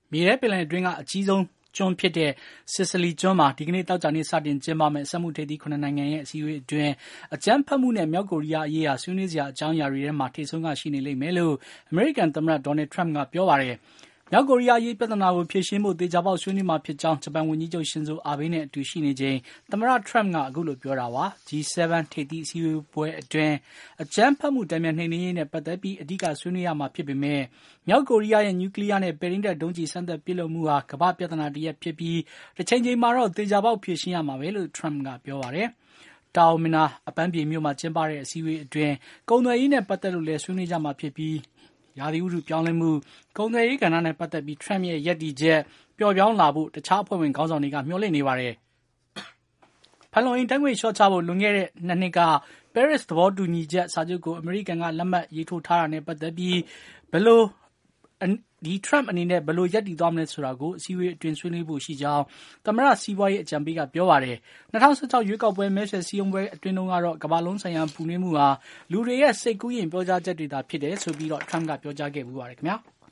မြေထဲပင်လယ်အတွင်းကအကြီးဆုံးကျွန်းဖြစ်တဲ့စစ်စလီကျွန်းမှာဒီကနေ့သောကြာနေ့စတင်ကျင်းပမယ့်စက်မှုထိပ်သီး9နိုင်ငံရဲ့အစည်းအဝေးအတွင်းအကြမ်းဖက်မှုနဲ့မြောက်ကိုရီးယားအရေးဟာဆွေးနွေးစရာအကြောင်းအရာတွေထဲမှာထိပ်ဆုံးကရှိနေလိမ့်မယ်လို့အမေရိကန်သမ္မတဒေါ်နယ်ထရမ့်ကပြောပါတယ်။မြောက်ကိုရီးယားအရေးပြဿနာကိုဖြေရှင်းဖို့သေချာပေါက်ဆွေးနွေးမှာဖြစ်ကြောင်းဂျပန်ဝန်ကြီးချုပ်ရှင်ဇိုအာဘေးနဲ့အတူရှိနေချိန်သမ္မတထရမ့်ကအခုလိုပြောတာပါ။ G7 ထိပ်သီးအစည်းအဝေးပွဲအတွင်းအကြမ်းဖက်မှုတန်ပြန်နှိမ်နင်းရေးနဲ့ပတ်သက်ပြီးအဓိကဆွေးနွေးရမှာဖြစ်ပေမဲ့မြောက်ကိုရီးယားရဲ့နျူကလ িয়ার နဲ့ပဲ့ထိန်းတပ်ဒုံးကျည်စမ်းသပ်ပစ်လွှတ်မှုဟာကမ္ဘာ့ပြဿနာတစ်ရပ်ဖြစ်ပြီးတစ်ချိန်မှာတော့သေချာပေါက်ဖြေရှင်းရမှာပဲလို့ထရမ့်ကပြောပါတယ်။တာအိုမင်နာအပန်းဖြေမြို့မှာကျင်းပတဲ့အစည်းအဝေးအတွင်းကုန်သွယ်ရေးနဲ့ပတ်သက်လို့လည်းဆွေးနွေးကြမှာဖြစ်ပြီးရာသီဥတုပြောင်းလဲမှုကုန်သွယ်ရေးကဏ္ဍနဲ့ပတ်သက်ပြီးထရမ့်ရဲ့ရပ်တည်ချက်ပျော့ပြောင်းလာဖို့တခြားအဖွဲ့ဝင်ခေါင်းဆောင်တွေကမျှော်လင့်နေပါတယ်။ဖန်လုံအိမ်ဓာတ်ငွေ့လျှော့ချဖို့လွန်ခဲ့တဲ့2နှစ်ကပဲရစ်သဘောတူညီချက်စာချုပ်ကိုအမေရိကန်ကလက်မှတ်ရေးထိုးထားတာနဲ့ပတ်သက်ပြီးထရမ့်အနေနဲ့ဘယ်လိုရပ်တည်သွားမလဲဆိုတာကိုအစည်းအဝေးအတွင်းဆွေးနွေးဖို့ရှိကြောင်းသမ္မတစီးပွားရေးအကြံပေးကပြောပါတယ်။2016ရွေးကောက်ပွဲမဲဆွယ်စည်းရုံးပွဲအတွင်းတုန်းကတော့ကမ္ဘာလုံးဆိုင်ရာပူနွေးမှုဟာလူတွေရဲ့စိတ်ကူးယဉ်ပြောကြားချက်တွေသာဖြစ်တယ်ဆိုပြီးထရမ့်ကပြောကြားခဲ့ဖူးပါတယ်ခင်ဗျာ။